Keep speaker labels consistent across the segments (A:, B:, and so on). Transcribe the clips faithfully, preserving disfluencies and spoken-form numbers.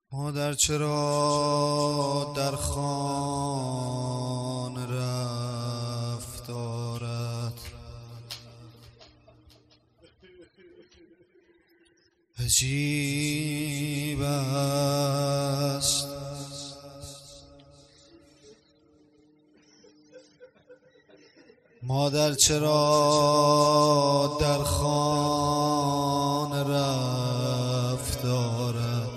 A: مادر چرا در خانه رفتارت عجیب است؟ مادر چرا در خانه رفتارت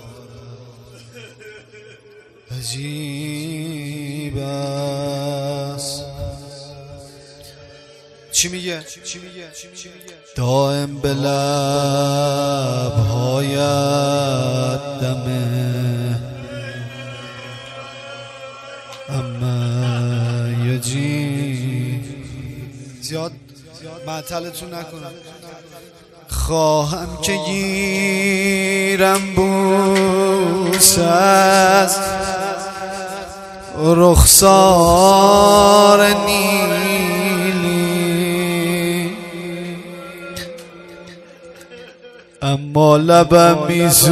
A: عجیب است؟ چی میگه؟ دائم به لب‌هایت دمه اما یجی زیاد معطلتون نکنم. خواهم که گیرم بوس از رخسار نیلی، اما لبم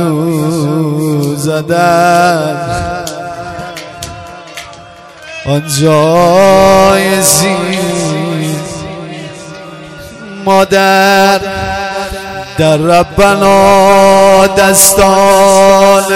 A: میسوزد آن جای زیر. مادر در ربنا دستان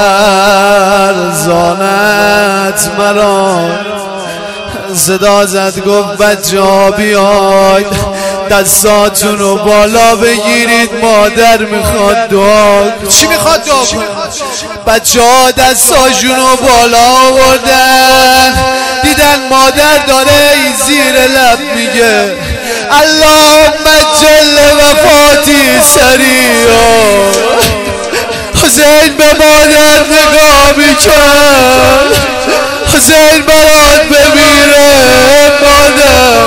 A: لرزانت مرا صدا زد گفت بچه‌ها بیاید دستاتونو بالا بگیرید، مادر میخواد دعا. چی میخواد دعا کنه؟ بچه‌ها دستاشونو بالا آوردن، دیدن مادر داره زیر لب میگه اللهم جل وفاتی سریعا. حسین به مادر نگاه میکرد، حسین برات بمیره مادر.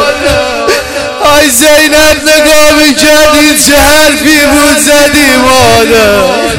A: آی زینب نگاه میکردی چه حرفی بود زدی مادر.